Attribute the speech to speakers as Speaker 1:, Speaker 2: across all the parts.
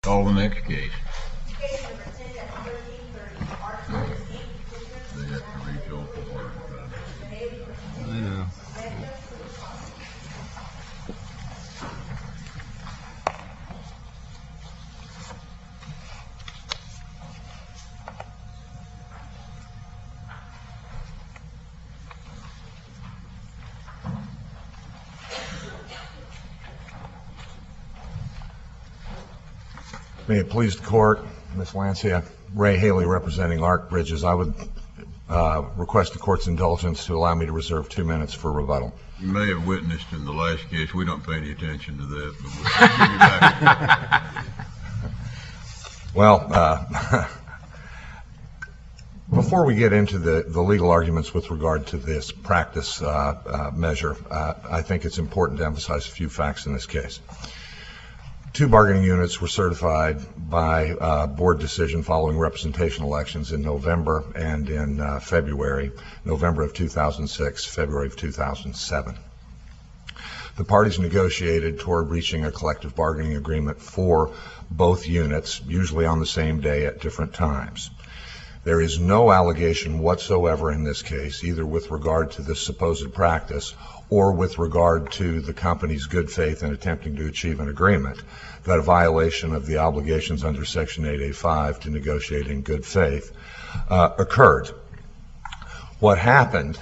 Speaker 1: Call the next case.
Speaker 2: Case number 10-1330, Art Bridges, Inc.
Speaker 1: They have to reach all the word.
Speaker 3: I know.
Speaker 4: May it please the court, Ms. Lancia, Ray Haley representing Art Bridges. I would request the court's indulgence to allow me to reserve 2 minutes for rebuttal.
Speaker 1: You may have witnessed in the last case, we don't pay any attention to that, but we'll give you back.
Speaker 4: Well, before we get into the legal arguments with regard to this practice measure, I think it's important to emphasize a few facts in this case. 2 bargaining units were certified by board decision following representation elections in November and in February, November of 2006, February of 2007. The parties negotiated toward reaching a collective bargaining agreement for both units, usually on the same day at different times. There is no allegation whatsoever in this case, either with regard to this supposed practice or with regard to the company's good faith in attempting to achieve an agreement, that a violation of the obligations under Section 8A5 to negotiate in good faith occurred. What happened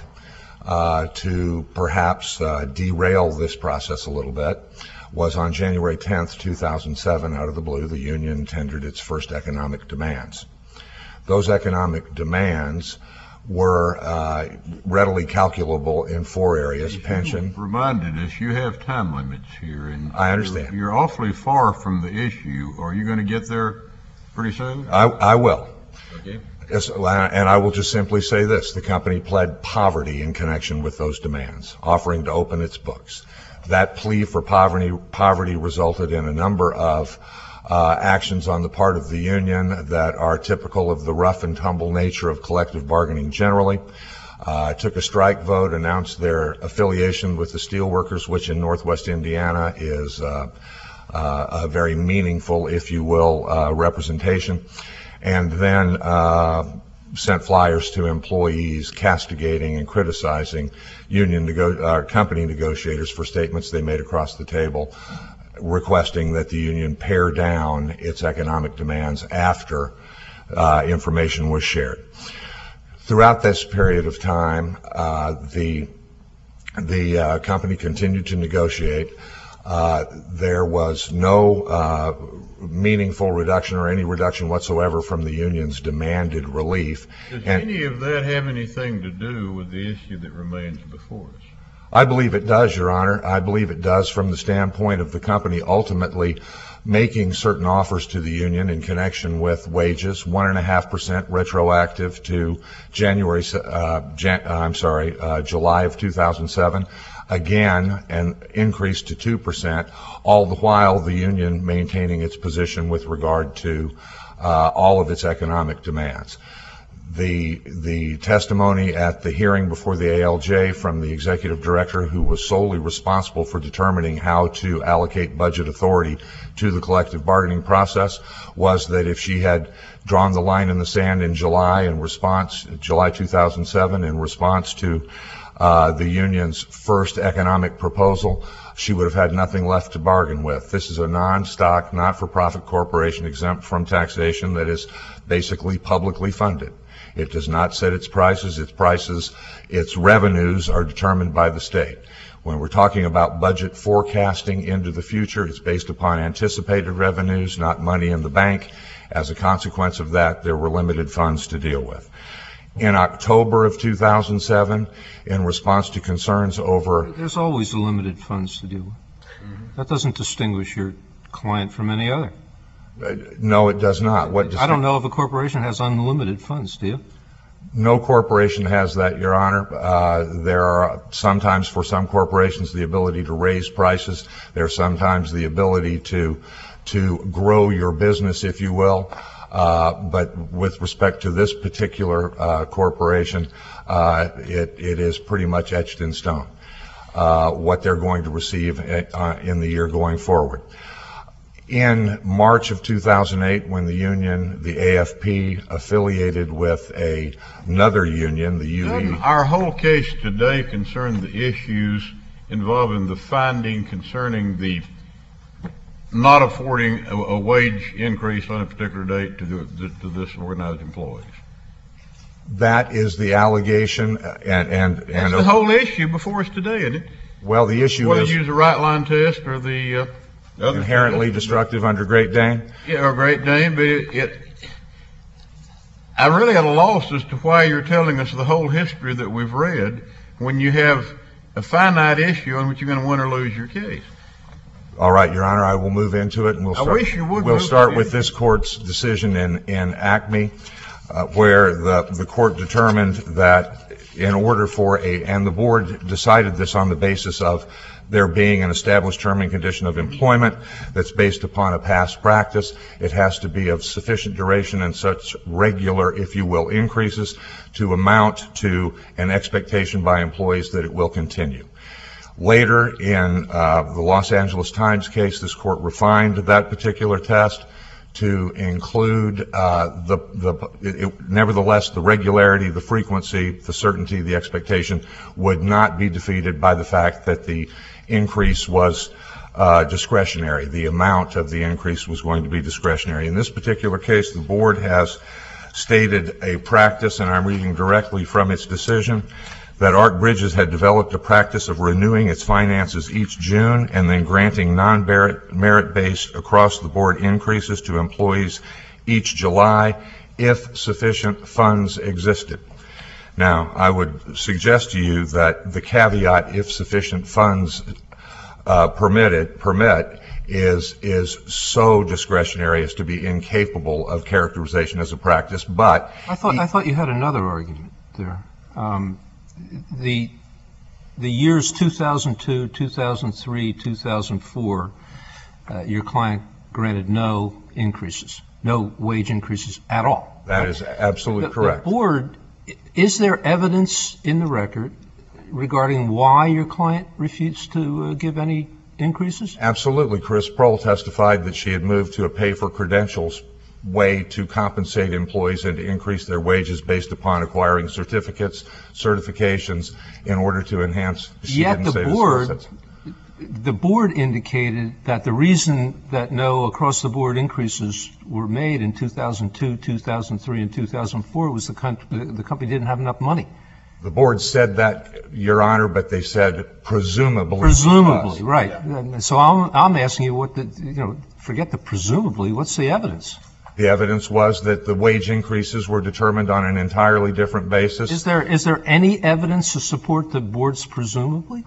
Speaker 4: to perhaps derail this process a little bit was on January 10th, 2007, out of the blue, the union tendered its first economic demands. Those economic demands were readily calculable in 4 areas. Pension.
Speaker 1: You reminded us you have time limits here, and
Speaker 4: I understand.
Speaker 1: You're awfully far from the issue. Are you going to get there pretty soon?
Speaker 4: I will.
Speaker 1: Okay.
Speaker 4: Yes, and I will just simply say this. The company pled poverty in connection with those demands, offering to open its books. That plea for poverty resulted in a number of actions on the part of the union that are typical of the rough and tumble nature of collective bargaining generally. Took a strike vote, announced their affiliation with the steelworkers, which in Northwest Indiana is a very meaningful, if you will, representation, and then sent flyers to employees castigating and criticizing company negotiators for statements they made across the table, requesting that the union pare down its economic demands after information was shared. Throughout this period of time, the company continued to negotiate. There was no meaningful reduction or any reduction whatsoever from the union's demanded relief.
Speaker 1: Does any of that have anything to do with the issue that remains before us?
Speaker 4: I believe it does, Your Honor. I believe it does from the standpoint of the company ultimately making certain offers to the union in connection with wages, 1.5% retroactive to July of 2007. Again, an increase to 2%, all the while the union maintaining its position with regard to all of its economic demands. The testimony at the hearing before the ALJ from the executive director, who was solely responsible for determining how to allocate budget authority to the collective bargaining process, was that if she had drawn the line in the sand in July 2007, in response to the union's first economic proposal, she would have had nothing left to bargain with. This is a non-stock, not-for-profit corporation exempt from taxation that is basically publicly funded. It does not set its prices. Its revenues are determined by the state. When we're talking about budget forecasting into the future, it's based upon anticipated revenues, not money in the bank. As a consequence of that, there were limited funds to deal with. In October of 2007, in response to concerns over...
Speaker 3: There's always limited funds to deal with. That doesn't distinguish your client from any other.
Speaker 4: No, it does not.
Speaker 3: I don't know if a corporation has unlimited funds, do you?
Speaker 4: No corporation has that, Your Honor. There are sometimes for some corporations the ability to raise prices. There's sometimes the ability to grow your business, if you will. But with respect to this particular corporation, it is pretty much etched in stone what they're going to receive in the year going forward. In March of 2008, when the union, the AFP, affiliated with another union, the UE.
Speaker 1: Doesn't our whole case today concern the issues involving the finding concerning the not affording a wage increase on a particular date to this organized employees?
Speaker 4: That is the allegation, and
Speaker 1: That's the whole issue before us today, isn't it?
Speaker 4: well, the issue
Speaker 1: Whether
Speaker 4: is
Speaker 1: you use the right line test or the other
Speaker 4: inherently
Speaker 1: test.
Speaker 4: destructive under Great Dane.
Speaker 1: Yeah, or Great Dane, but I'm really at a loss as to why you're telling us the whole history that we've read when you have a finite issue on which you're going to win or lose your case.
Speaker 4: All right, Your Honor, I will move into it, and
Speaker 1: I wish you would
Speaker 4: we'll
Speaker 1: move
Speaker 4: start
Speaker 1: into
Speaker 4: with
Speaker 1: it.
Speaker 4: this court's decision in Acme, where the court determined that in order for and the board decided this on the basis of there being an established term and condition of employment that's based upon a past practice, it has to be of sufficient duration and such regular, if you will, increases to amount to an expectation by employees that it will continue. Later in the Los Angeles Times case, this court refined that particular test to include nevertheless, the regularity, the frequency, the certainty, the expectation would not be defeated by the fact that the increase was discretionary. The amount of the increase was going to be discretionary. In this particular case, the board has stated a practice, and I'm reading directly from its decision, that Arc Bridges had developed a practice of renewing its finances each June and then granting non-merit-based across-the-board increases to employees each July if sufficient funds existed. Now, I would suggest to you that the caveat, if sufficient funds permit, is so discretionary as to be incapable of characterization as a practice. But
Speaker 3: I thought you had another argument there. The years 2002, 2003, 2004, your client granted no increases, no wage increases at all.
Speaker 4: that is absolutely correct.
Speaker 3: The board, is there evidence in the record regarding why your client refused to give any increases?
Speaker 4: Absolutely. Chris Prohl testified that she had moved to a pay-for-credentials way to compensate employees and to increase their wages based upon acquiring certificates, certifications, in order to enhance.
Speaker 3: Yet the board indicated that the reason that no across-the-board increases were made in 2002, 2003, and 2004 was the company didn't have enough money.
Speaker 4: The board said that, Your Honor, but they said presumably.
Speaker 3: Presumably, right. So I'm asking you forget the presumably, what's the evidence?
Speaker 4: The evidence was that the wage increases were determined on an entirely different basis.
Speaker 3: Is there any evidence to support the board's presumably?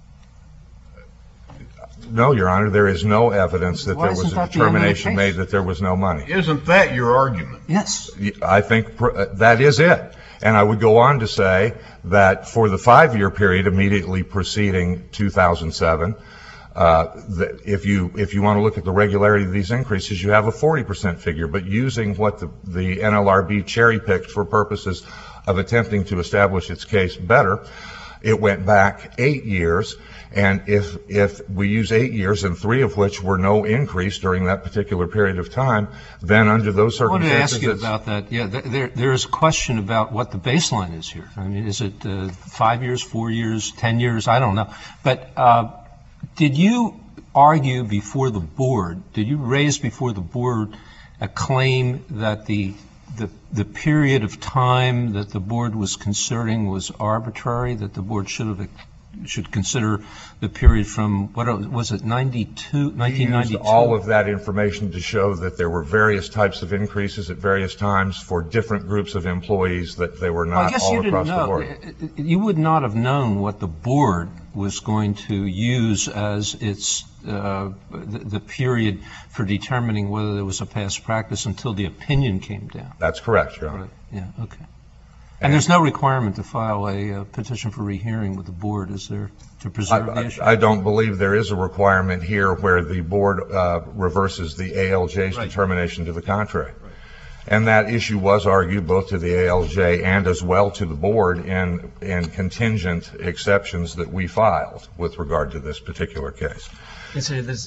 Speaker 4: No, Your Honor, there is no evidence that
Speaker 3: Why
Speaker 4: there was
Speaker 3: isn't
Speaker 4: a
Speaker 3: that the end of the
Speaker 4: determination
Speaker 3: case?
Speaker 4: made that there was no money.
Speaker 1: Isn't that your argument?
Speaker 3: Yes.
Speaker 4: I think that is it. And I would go on to say that for the 5-year period immediately preceding 2007, if you want to look at the regularity of these increases, you have a 40% figure. But using what the NLRB cherry-picked for purposes of attempting to establish its case better, it went back 8 years. And if we use 8 years, and 3 of which were no increase during that particular period of time, then under those circumstances...
Speaker 3: I wanted to ask you about that. Yeah, there is a question about what the baseline is here. I mean, is it 5 years, 4 years, 10 years? I don't know. But did you argue before the board, did you raise before the board a claim that the period of time that the board was considering was arbitrary, that the board should consider the period from, what was it, 1992?
Speaker 4: We used all of that information to show that there were various types of increases at various times for different groups of employees, that they were not all across the board.
Speaker 3: You would not have known what the board was going to use as its the period for determining whether there was a past practice until the opinion came down.
Speaker 4: That's correct, Your Honor.
Speaker 3: Right. Yeah, okay. And there's no requirement to file a petition for rehearing with the board, is there, to preserve the issue?
Speaker 4: I don't believe there is a requirement here where the board reverses the ALJ's determination to the contrary. Right. And that issue was argued both to the ALJ and as well to the board in contingent exceptions that we filed with regard to this particular case.
Speaker 5: And so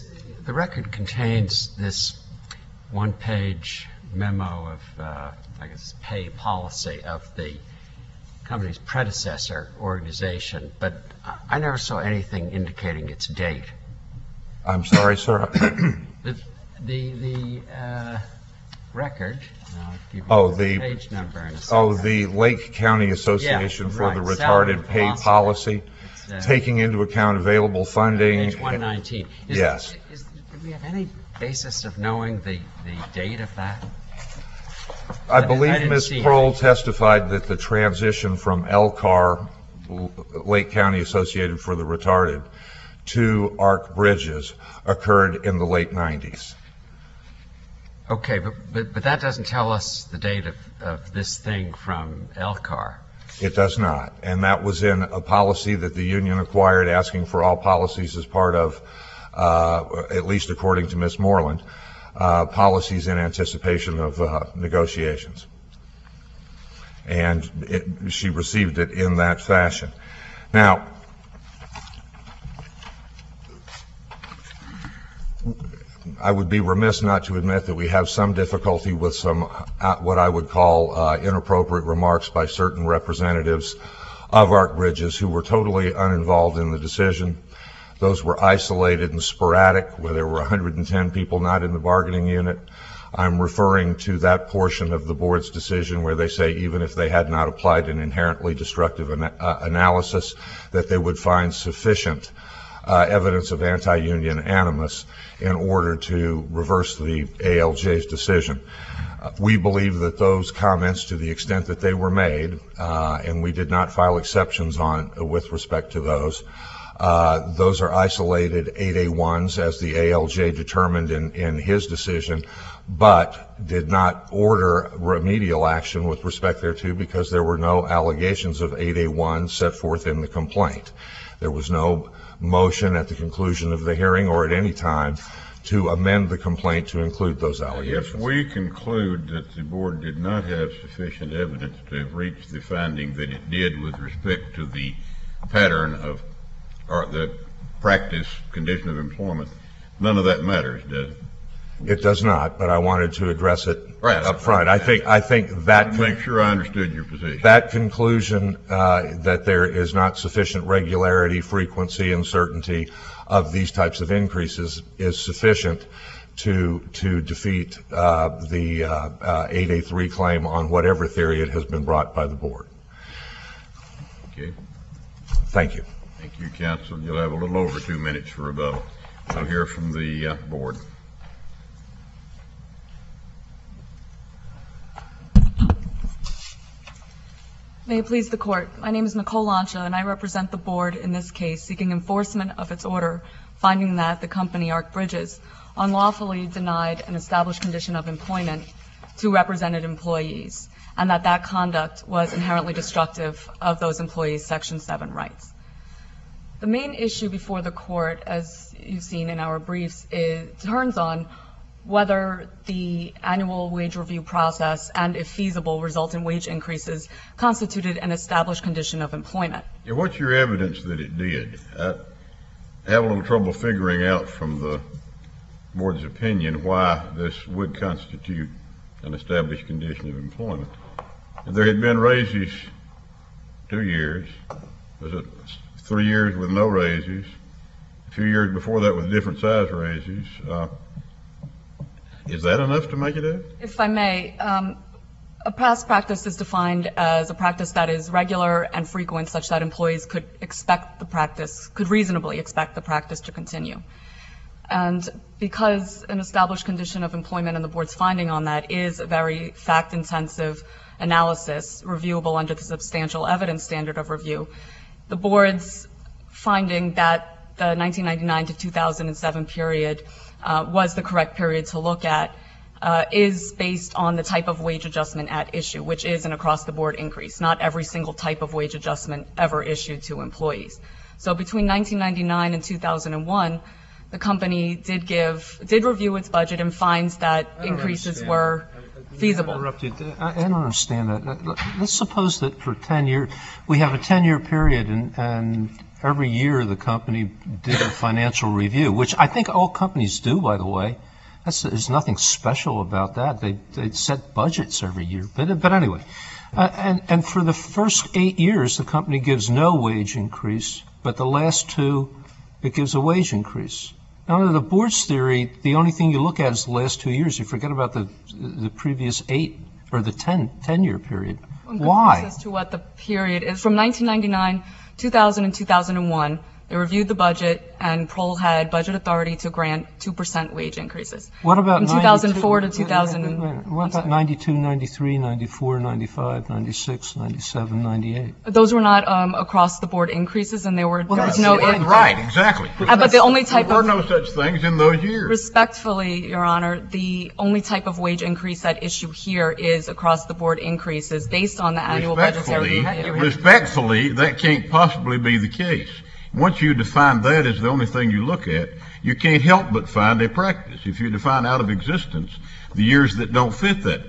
Speaker 5: The record contains this one-page memo of, I guess, pay policy of the company's predecessor organization, but I never saw anything indicating its date.
Speaker 4: I'm sorry, sir.
Speaker 5: The record, I'll give you
Speaker 4: the
Speaker 5: page number in a second.
Speaker 4: the Lake County Association
Speaker 5: Yeah,
Speaker 4: for the
Speaker 5: right.
Speaker 4: Retarded Pay
Speaker 5: Salary
Speaker 4: Policy,
Speaker 5: It's,
Speaker 4: taking into account available funding.
Speaker 5: Page 119.
Speaker 4: Yes.
Speaker 5: Do we have any basis of knowing the date of that?
Speaker 4: I
Speaker 5: I
Speaker 4: believe
Speaker 5: didn't
Speaker 4: Ms.
Speaker 5: see it.
Speaker 4: Prohl testified that the transition from LCAR, Lake County Associated for the Retarded, to ARC Bridges occurred in the late 90s.
Speaker 5: Okay, but that doesn't tell us the date of this thing from LCAR.
Speaker 4: It does not, and that was in a policy that the union acquired, asking for all policies as part of, at least according to Ms. Moreland, policies in anticipation of negotiations. And she received it in that fashion. Now, I would be remiss not to admit that we have some difficulty with some what I would call inappropriate remarks by certain representatives of ARC Bridges who were totally uninvolved in the decision. Those were isolated and sporadic, where there were 110 people not in the bargaining unit. I'm referring to that portion of the board's decision where they say even if they had not applied an inherently destructive analysis, that they would find sufficient evidence of anti-union animus in order to reverse the ALJ's decision. We believe that those comments, to the extent that they were made, and we did not file exceptions with respect to those are isolated 8A1s as the ALJ determined in his decision, but did not order remedial action with respect thereto because there were no allegations of 8A1 set forth in the complaint. There was no motion at the conclusion of the hearing or at any time to amend the complaint to include those allegations.
Speaker 1: If we conclude that the board did not have sufficient evidence to have reached the finding that it did with respect to the pattern of or the practice condition of employment, none of that matters, does it?
Speaker 4: It does not, but I wanted to address it
Speaker 1: Right.
Speaker 4: up front. I think that
Speaker 1: Make sure I understood your position.
Speaker 4: that conclusion that there is not sufficient regularity, frequency, and certainty of these types of increases is sufficient to defeat the 8A3 claim on whatever theory it has been brought by the board.
Speaker 1: Okay.
Speaker 4: Thank you.
Speaker 1: Thank you, counsel. You'll have a little over 2 minutes for rebuttal. We'll hear from the board.
Speaker 6: May it please the Court. My name is Nicole Lancha, and I represent the Board in this case, seeking enforcement of its order, finding that the company, ARC Bridges, unlawfully denied an established condition of employment to represented employees, and that conduct was inherently destructive of those employees' Section 7 rights. The main issue before the Court, as you've seen in our briefs, turns on whether the annual wage review process and, if feasible, result in wage increases constituted an established condition of employment.
Speaker 1: Yeah, what's your evidence that it did? I have a little trouble figuring out from the board's opinion why this would constitute an established condition of employment. If there had been raises 2 years, was it 3 years with no raises, a few years before that with different size raises, is that enough to make it up?
Speaker 6: If I may, a past practice is defined as a practice that is regular and frequent such that employees could reasonably expect the practice to continue. And because an established condition of employment and the board's finding on that is a very fact-intensive analysis, reviewable under the substantial evidence standard of review, the board's finding that the 1999 to 2007 period was the correct period to look at is based on the type of wage adjustment at issue, which is an across-the-board increase, not every single type of wage adjustment ever issued to employees. So between 1999 and 2001, the company did review its budget and finds that increases were feasible.
Speaker 3: I don't understand that. Let's suppose that for 10 years, we have a 10-year period and every year the company did a financial review, which I think all companies do, by the way. There's nothing special about that. They set budgets every year. But anyway, and for the first 8 years, the company gives no wage increase, but the last 2, it gives a wage increase. Now, under the board's theory, the only thing you look at is the last 2 years. You forget about the previous 8 or the 10-year period. Why?
Speaker 6: As to what the period is. From 1999, 2000, and 2001, they reviewed the budget, and Kroll had budget authority to grant 2% wage increases.
Speaker 3: What about
Speaker 6: from 2004 to 2000?
Speaker 3: What about 92, 93, 94, 95, 96, 97, 98?
Speaker 6: Those were not across-the-board increases, and there was no...
Speaker 1: Right, exactly.
Speaker 6: But the only type
Speaker 1: There were
Speaker 6: of...
Speaker 1: no such things in those years.
Speaker 6: Respectfully, Your Honor, the only type of wage increase at issue here is across-the-board increases based on the annual budgetary review.
Speaker 1: Respectfully, that can't possibly be the case. Once you define that as the only thing you look at, you can't help but find a practice. If you define out of existence the years that don't fit that.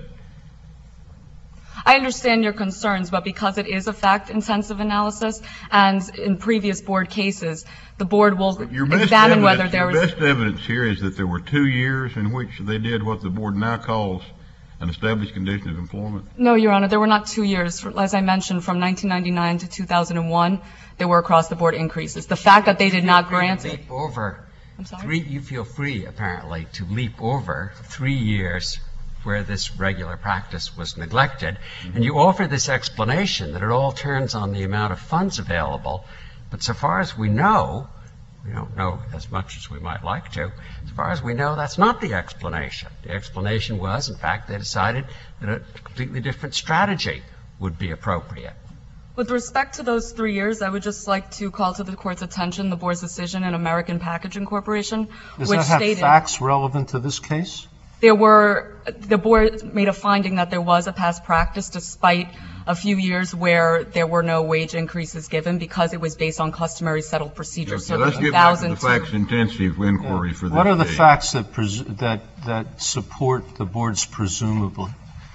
Speaker 6: I understand your concerns, but because it is a fact-intensive analysis, and in previous board cases, the board will examine whether there was...
Speaker 1: Your best evidence here is that there were 2 years in which they did what the board now calls an established condition of employment.
Speaker 6: No, Your Honor, there were not 2 years. As I mentioned, from 1999 to 2001, there were across-the-board increases. The fact that they did not grant it...
Speaker 5: I'm sorry? You feel free, apparently, to leap over 3 years where this regular practice was neglected, and you offer this explanation that it all turns on the amount of funds available, but so far as we know, we don't know as much as we might like to, as far as we know, that's not the explanation. The explanation was, in fact, they decided that a completely different strategy would be appropriate.
Speaker 6: With respect to those 3 years, I would just like to call to the Court's attention the Board's decision in American Packaging Corporation,
Speaker 3: Does
Speaker 6: which
Speaker 3: that have
Speaker 6: stated
Speaker 3: facts relevant to this case?
Speaker 6: the Board made a finding that there was a past practice despite a few years where there were no wage increases given because it was based on customary settled procedures.
Speaker 1: Okay, let's get back to the facts-intensive inquiry for this
Speaker 3: What are the
Speaker 1: case.
Speaker 3: facts that support the Board's presumably?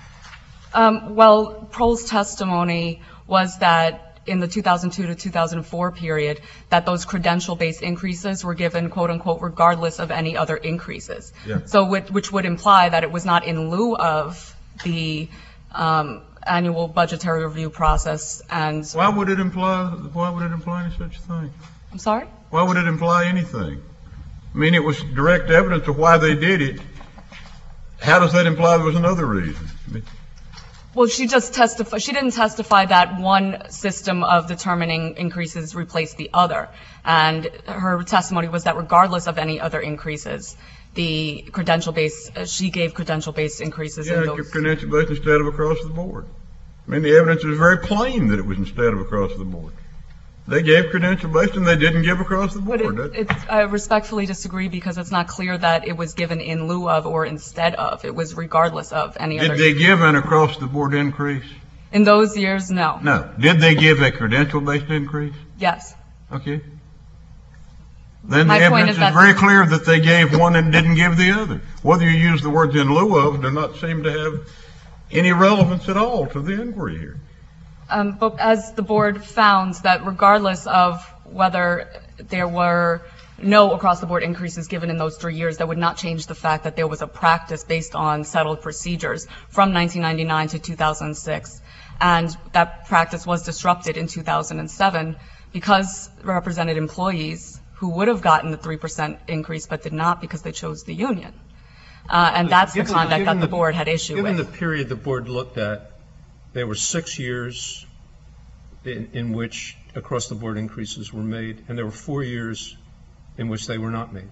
Speaker 6: Well, Prohl's testimony was that in the 2002 to 2004 period, that those credential-based increases were given, quote-unquote, regardless of any other increases.
Speaker 1: Yeah.
Speaker 6: So which would imply that it was not in lieu of the annual budgetary review process. And
Speaker 1: Why would it imply any such thing?
Speaker 6: I'm sorry?
Speaker 1: Why would it imply anything? I mean, it was direct evidence of why they did it. How does that imply there was another reason? I mean,
Speaker 6: Well, she didn't testify that one system of determining increases replaced the other. And her testimony was that regardless of any other increases, the she gave credential-based increases in those.
Speaker 1: Credential-based instead of across the board. I mean, the evidence is very plain that it was instead of across the board. They gave credential-based and they didn't give across the board.
Speaker 6: I respectfully disagree because it's not clear that it was given in lieu of or instead of. It was regardless of any other.
Speaker 1: Did they give an across-the-board increase?
Speaker 6: In those years, no.
Speaker 1: No. Did they give a credential-based increase?
Speaker 6: Yes.
Speaker 1: Okay. Then the
Speaker 6: My point
Speaker 1: evidence
Speaker 6: is that-
Speaker 1: is very clear that they gave one and didn't give the other. Whether you use the words in lieu of do not seem to have any relevance at all to the inquiry here.
Speaker 6: But as the board found that regardless of whether there were no across-the-board increases given in those 3 years, that would not change the fact that there was a practice based on settled procedures from 1999 to 2006. And that practice was disrupted in 2007 because represented employees who would have gotten the 3% increase but did not because they chose the union. And that's the conduct that the board had issue with.
Speaker 3: Given the period the board looked at, there were 6 years in which across-the-board increases were made, and there were 4 years in which they were not made.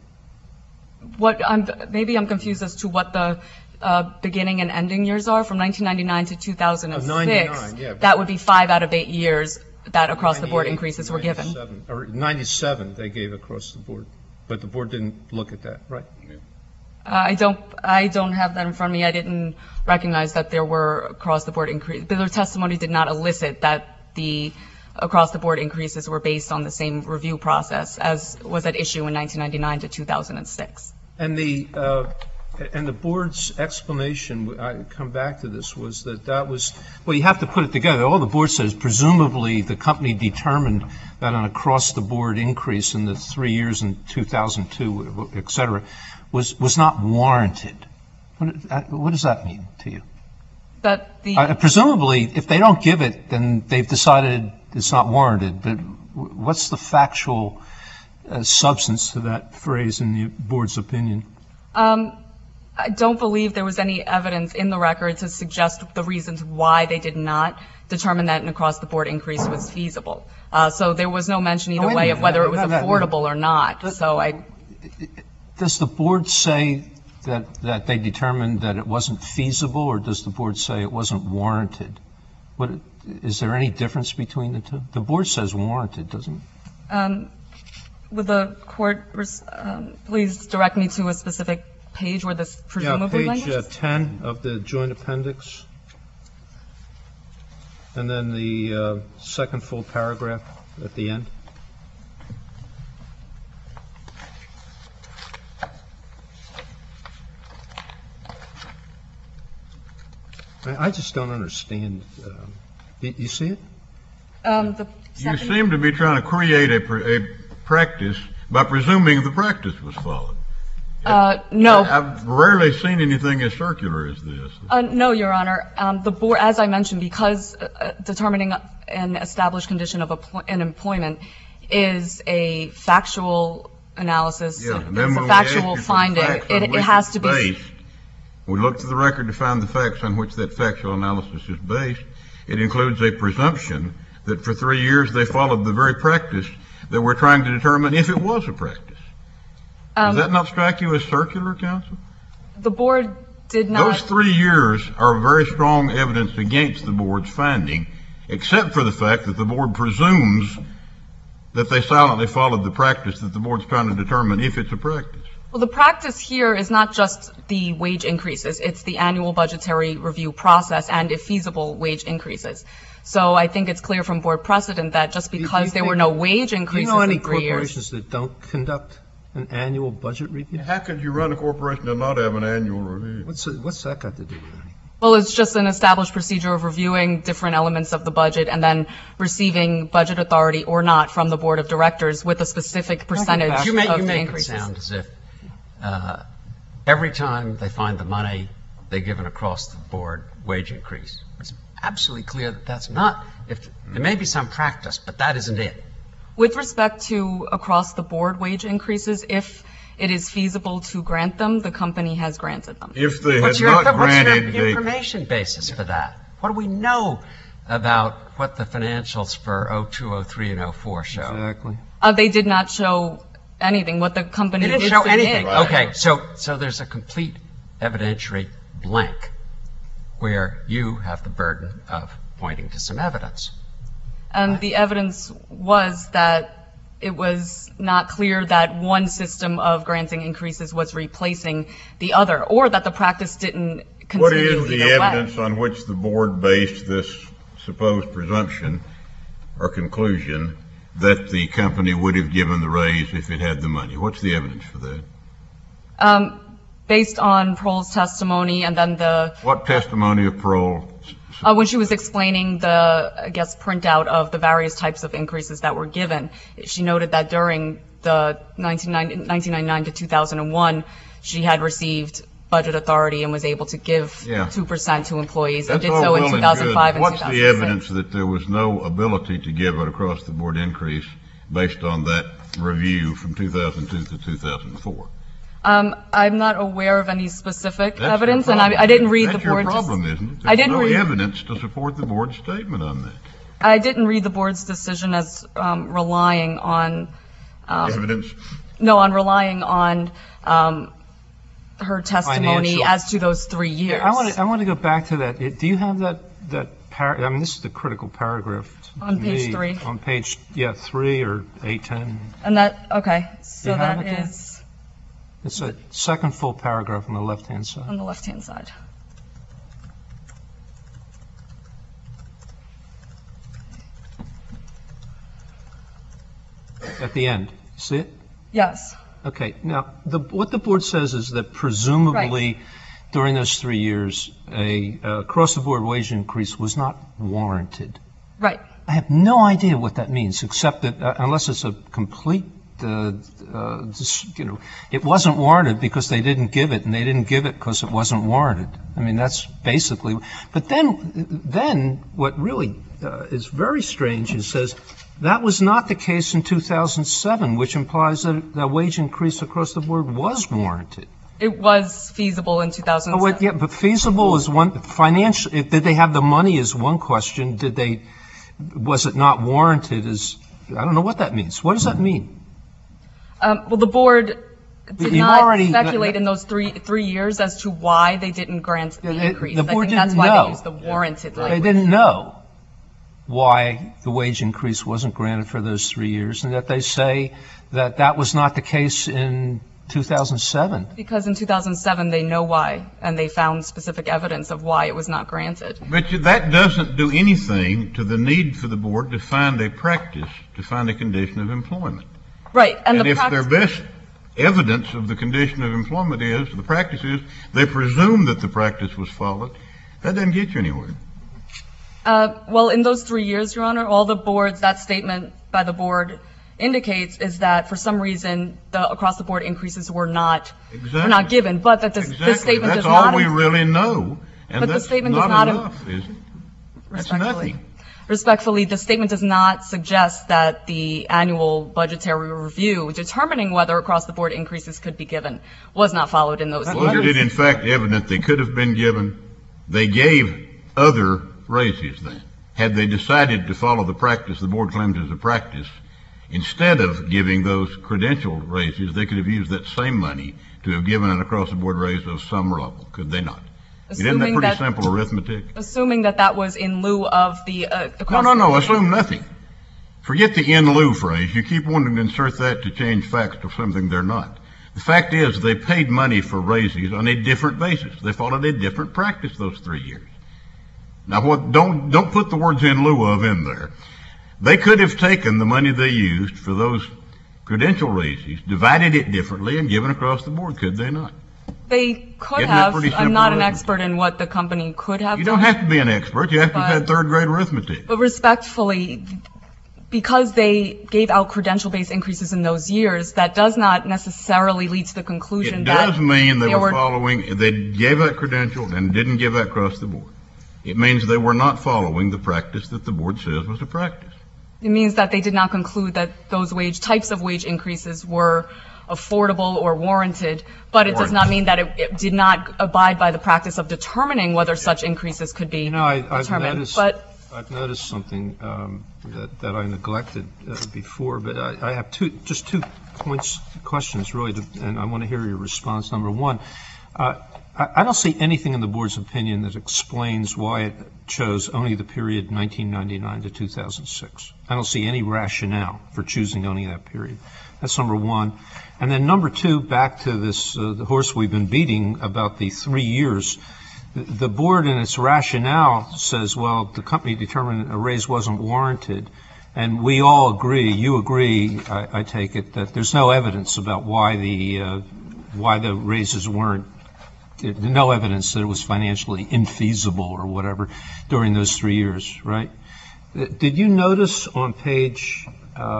Speaker 6: Maybe I'm confused as to what the beginning and ending years are. From 1999 to 2006,
Speaker 3: 99, yeah.
Speaker 6: that would be 5 out of 8 years that across-the-board increases were given.
Speaker 3: 97 they gave across the board, but the board didn't look at that, right?
Speaker 6: I don't have that in front of me. I didn't recognize that there were across-the-board increases. Their testimony did not elicit that the across-the-board increases were based on the same review process as was at issue in 1999 to 2006.
Speaker 3: And And the board's explanation, I come back to this, was that was, well, you have to put it together. All the board says, presumably the company determined that an across-the-board increase in the 3 years in 2002, et cetera, was not warranted. What does that mean to you?
Speaker 6: That the
Speaker 3: Presumably, if they don't give it, then they've decided it's not warranted. But what's the factual substance to that phrase in the board's opinion?
Speaker 6: I don't believe there was any evidence in the record to suggest the reasons why they did not determine that an across-the-board increase was feasible. So there was no mention either way of whether it was affordable or not.
Speaker 3: Does the board say that they determined that it wasn't feasible, or does the board say it wasn't warranted? Is there any difference between the two? The board says warranted, doesn't it?
Speaker 6: Would the court please direct me to a specific page where this presumably language is?
Speaker 3: Page 10 of the joint appendix. And then the second full paragraph at the end. I just don't understand. You see it?
Speaker 1: You seem to be trying to create a practice by presuming the practice was followed.
Speaker 6: No.
Speaker 1: I've rarely seen anything as circular as this.
Speaker 6: No, Your Honor. The board, as I mentioned, because determining an established condition of an employment is a factual analysis, it's a factual finding. It has to be.
Speaker 1: We look to the record to find the facts on which that factual analysis is based. It includes a presumption that for 3 years they followed the very practice that we're trying to determine if it was a practice. Does that not strike you as circular, counsel?
Speaker 6: The board did not.
Speaker 1: Those 3 years are very strong evidence against the board's finding, except for the fact that the board presumes that they silently followed the practice that the board's trying to determine if it's a practice.
Speaker 6: Well, the practice here is not just the wage increases. It's the annual budgetary review process and, if feasible, wage increases. So I think it's clear from board precedent that just because there were no wage increases in 3 years.
Speaker 3: Do you know any corporations that don't conduct an annual budget review?
Speaker 1: How could you run a corporation and not have an annual review?
Speaker 3: What's that got to do with it?
Speaker 6: Well, it's just an established procedure of reviewing different elements of the budget and then receiving budget authority or not from the board of directors with a specific percentage of the increases.
Speaker 5: You make it sound as if every time they find the money, they give an across-the-board wage increase. It's absolutely clear that that's not. There may be some practice, but that isn't it.
Speaker 6: With respect to across-the-board wage increases, if it is feasible to grant them, the company has granted them.
Speaker 1: If they had not granted,
Speaker 5: what's your information basis for that? What do we know about what the financials for 02, 03, and 04 show?
Speaker 3: Exactly.
Speaker 6: They did not show anything. What the company
Speaker 5: didn't
Speaker 6: did
Speaker 5: show
Speaker 6: submit.
Speaker 5: anything. Right. Okay, so there's a complete evidentiary blank where you have the burden of pointing to some evidence.
Speaker 6: And the evidence was that it was not clear that one system of granting increases was replacing the other, or that the practice didn't continue.
Speaker 1: What is the
Speaker 6: either
Speaker 1: evidence
Speaker 6: way.
Speaker 1: on which the board based this supposed presumption or conclusion that the company would have given the raise if it had the money? What's the evidence for that?
Speaker 6: Based on Prohl's testimony and then
Speaker 1: What testimony of Prohl?
Speaker 6: When she was explaining the, I guess, printout of the various types of increases that were given, she noted that during the 1999 to 2001, she had received budget authority and was able to give 2% to employees, and did so in 2005 and 2006.
Speaker 1: What's the evidence that there was no ability to give an across-the-board increase based on that review from 2002 to 2004?
Speaker 6: I'm not aware of any specific evidence, and I didn't read the board's.
Speaker 1: That's your problem, isn't it? There's no evidence to support the board's statement on that.
Speaker 6: I didn't read the board's decision as relying on
Speaker 1: evidence.
Speaker 6: No, on relying on her testimony as to those 3 years.
Speaker 3: I want to go back to that. Do you have that I mean, this is the critical paragraph.
Speaker 6: On page 3.
Speaker 3: On page 3 or A10.
Speaker 6: And that, okay, so that is.
Speaker 3: It's a second full paragraph on the left-hand side.
Speaker 6: On the left-hand side.
Speaker 3: At the end. See it?
Speaker 6: Yes.
Speaker 3: Okay, now, what the board says is that presumably during those 3 years, a across-the-board wage increase was not warranted.
Speaker 6: Right.
Speaker 3: I have no idea what that means, except that unless it's a complete, it wasn't warranted because they didn't give it, and they didn't give it because it wasn't warranted. I mean, that's basically. But then what really is very strange is says that was not the case in 2007, which implies that the wage increase across the board was warranted.
Speaker 6: It was feasible in 2007.
Speaker 3: Oh, yeah, but feasible is one. Financial. Did they have the money is one question. Was it not warranted? I don't know what that means. What does that mean?
Speaker 6: Well, the board did
Speaker 3: You've
Speaker 6: not
Speaker 3: already-
Speaker 6: speculate in those three years as to why they didn't grant the increase.
Speaker 3: the board
Speaker 6: I think that's
Speaker 3: didn't
Speaker 6: why
Speaker 3: know.
Speaker 6: they used the warranted
Speaker 3: They
Speaker 6: language.
Speaker 3: didn't know why the wage increase wasn't granted for those 3 years, and that they say that was not the case in 2007.
Speaker 6: Because in 2007, they know why, and they found specific evidence of why it was not granted.
Speaker 1: But that doesn't do anything to the need for the board to find a practice, to find a condition of employment.
Speaker 6: Right, and the
Speaker 1: if their
Speaker 6: practice,
Speaker 1: best evidence of the condition of employment is, the practice is, they presume that the practice was followed, that doesn't get you anywhere.
Speaker 6: well, in those 3 years, Your Honor, all the boards, that statement by the board indicates is that for some reason the across-the-board increases were not given, but that this statement does not.
Speaker 1: That's all we really know, and
Speaker 6: But the
Speaker 1: that's
Speaker 6: statement
Speaker 1: not
Speaker 6: does not
Speaker 1: enough, is it? That's nothing.
Speaker 6: Respectfully, the statement does not suggest that the annual budgetary review determining whether across-the-board increases could be given was not followed in those
Speaker 1: Was
Speaker 6: years.
Speaker 1: it in fact evident they could have been given? They gave other raises then. Had they decided to follow the practice the board claims is a practice, instead of giving those credentialed raises, they could have used that same money to have given an across-the-board raise of some level, could they not? Isn't that pretty simple arithmetic?
Speaker 6: Assuming that was in lieu of the
Speaker 1: No, assume nothing. Forget the in lieu phrase. You keep wanting to insert that to change facts to something they're not. The fact is they paid money for raises on a different basis. They followed a different practice those 3 years. Now, don't put the words in lieu of in there. They could have taken the money they used for those credential raises, divided it differently, and given across the board, could they not?
Speaker 6: They could
Speaker 1: Isn't that
Speaker 6: have.
Speaker 1: pretty
Speaker 6: I'm
Speaker 1: simple
Speaker 6: not an
Speaker 1: arithmetic?
Speaker 6: expert in what the company could have
Speaker 1: You
Speaker 6: done.
Speaker 1: don't have to be an expert. You have to have had third-grade arithmetic.
Speaker 6: But respectfully, because they gave out credential-based increases in those years, that does not necessarily lead to the conclusion
Speaker 1: It
Speaker 6: that
Speaker 1: does mean they
Speaker 6: there
Speaker 1: were following, they gave out credential and didn't give out across the board. It means they were not following the practice that the board says was a practice.
Speaker 6: It means that they did not conclude that those types of wage increases were affordable or warranted, but it does not mean that it did not abide by the practice of determining whether such increases could be determined.
Speaker 3: I've noticed something that I neglected before, but I have just 2 questions really, and I want to hear your response. Number one, I don't see anything in the board's opinion that explains why it chose only the period 1999 to 2006. I don't see any rationale for choosing only that period. That's number one. And then number two, back to this the horse we've been beating about the 3 years. The board in its rationale says, well, the company determined a raise wasn't warranted, and we all agree, you agree, I take it, that there's no evidence about why the raises weren't, no evidence that it was financially infeasible or whatever during those 3 years, right? Did you notice on page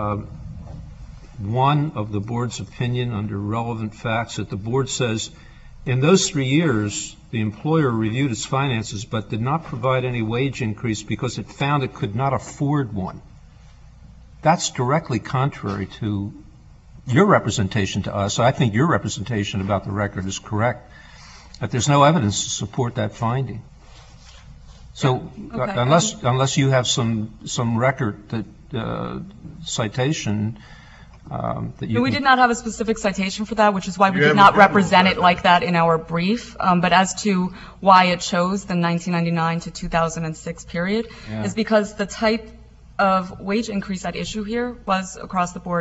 Speaker 3: 1 of the board's opinion under relevant facts that the board says, in those 3 years, the employer reviewed its finances but did not provide any wage increase because it found it could not afford one? That's directly contrary to your representation to us. I think your representation about the record is correct, that there's no evidence to support that finding. So unless you have some record that citation that you
Speaker 6: We did not have a specific citation for that, which is why we
Speaker 1: You
Speaker 6: did not
Speaker 1: haven't
Speaker 6: represent it like that in our brief. But as to why it chose the 1999 to 2006 period, is because the type of wage increase at issue here was across the board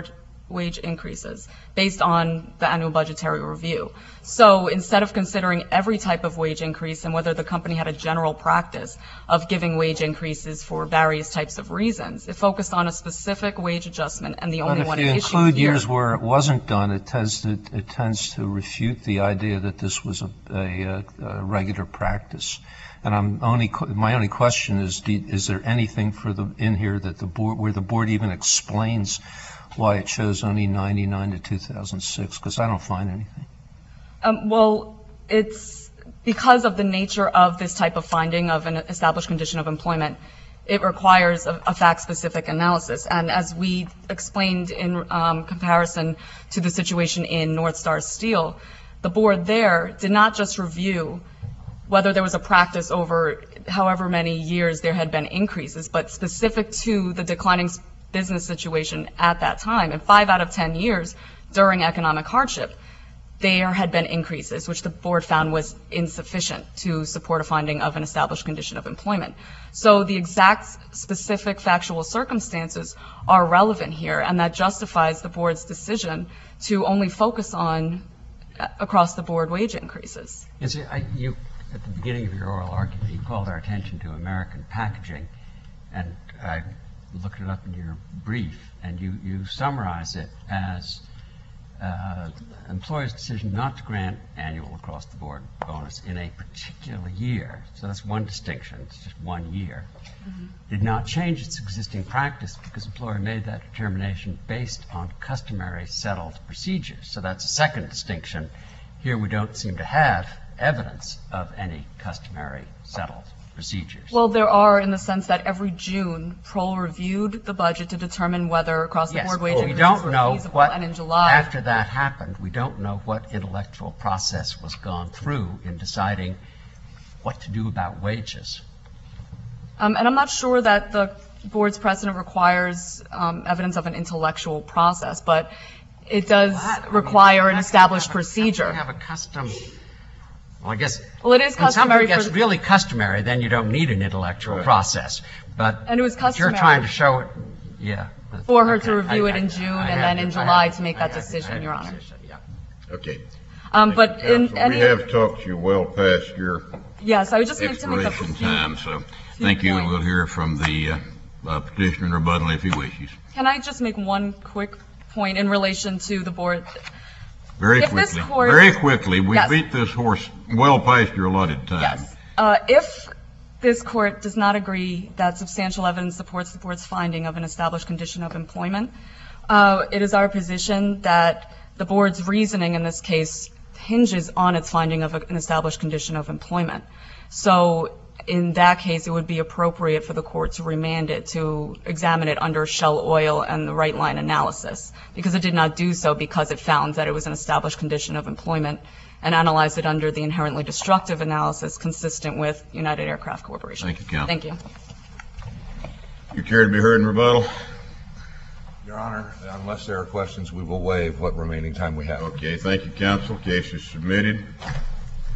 Speaker 6: wage increases based on the annual budgetary review. So instead of considering every type of wage increase and whether the company had a general practice of giving wage increases for various types of reasons, it focused on a specific wage adjustment, and the only one
Speaker 3: But if
Speaker 6: at
Speaker 3: you
Speaker 6: issue
Speaker 3: include
Speaker 6: here.
Speaker 3: years where it wasn't done, it tends to refute the idea that this was a regular practice. And my only question is there anything in here that where the board even explains why it chose only 99 to 2006? Because I don't find anything.
Speaker 6: Well, it's because of the nature of this type of finding of an established condition of employment. It requires a fact-specific analysis. And as we explained in comparison to the situation in North Star Steel, the board there did not just review whether there was a practice over however many years there had been increases, but specific to the declining business situation at that time. In 5 out of 10 years during economic hardship, there had been increases, which the board found was insufficient to support a finding of an established condition of employment. So the exact specific factual circumstances are relevant here, and that justifies the board's decision to only focus on across-the-board wage increases.
Speaker 5: You, at the beginning of your oral argument, you called our attention to American packaging, and I looked it up in your brief, and you summarize it as employer's decision not to grant annual across-the-board bonus in a particular year. So that's one distinction. It's just 1 year. Did not change its existing practice because employer made that determination based on customary settled procedures. So that's a second distinction. Here we don't seem to have evidence of any customary settled procedures.
Speaker 6: Well, there are, in the sense that every June, Kroll reviewed the budget to determine whether across-the-board wage
Speaker 5: we
Speaker 6: increases
Speaker 5: don't
Speaker 6: were
Speaker 5: know
Speaker 6: feasible.
Speaker 5: what,
Speaker 6: And in July,
Speaker 5: after that happened, we don't know what intellectual process was gone through in deciding what to do about wages.
Speaker 6: and I'm not sure that the board's precedent requires evidence of an intellectual process, but it does require an established procedure.
Speaker 5: You have a custom. Well, I guess
Speaker 6: Well, it is
Speaker 5: when something
Speaker 6: customary
Speaker 5: gets
Speaker 6: for
Speaker 5: really customary, then you don't need an intellectual process. But
Speaker 6: And it was
Speaker 5: you're
Speaker 6: customary
Speaker 5: trying to show it, yeah.
Speaker 6: for her
Speaker 5: Okay,
Speaker 6: to review
Speaker 5: I-
Speaker 6: it in
Speaker 5: I-
Speaker 6: June
Speaker 5: I
Speaker 6: and
Speaker 5: have
Speaker 6: then in
Speaker 5: your- I
Speaker 6: July
Speaker 5: have-
Speaker 6: to make
Speaker 5: I
Speaker 6: that
Speaker 5: have-
Speaker 6: decision,
Speaker 5: I have
Speaker 6: Your
Speaker 5: your
Speaker 6: Honor.
Speaker 5: position, yeah.
Speaker 1: Okay.
Speaker 6: But in
Speaker 1: Counsel,
Speaker 6: any,
Speaker 1: we have talked you well past your
Speaker 6: yes, I would just like to make a
Speaker 1: expiration
Speaker 6: few,
Speaker 1: time, so thank you, and we'll hear from the petitioner in rebuttal if he wishes.
Speaker 6: can I just make one quick point in relation to the board?
Speaker 1: Very
Speaker 6: If this
Speaker 1: quickly.
Speaker 6: court-
Speaker 1: Very quickly. We
Speaker 6: Yes.
Speaker 1: beat this horse well past your allotted time.
Speaker 6: Yes. If this court does not agree that substantial evidence supports the board's finding of an established condition of employment, it is our position that the board's reasoning in this case hinges on its finding of an established condition of employment. So in that case, it would be appropriate for the court to remand it to examine it under Shell Oil and the right line analysis, because it did not do so because it found that it was an established condition of employment and analyzed it under the inherently destructive analysis consistent with United Aircraft Corporation.
Speaker 1: Thank you, counsel.
Speaker 6: Thank you.
Speaker 1: You care to be heard in rebuttal?
Speaker 4: Your Honor, unless there are questions, we will waive what remaining time we have.
Speaker 1: Okay, thank you, counsel. Case is submitted.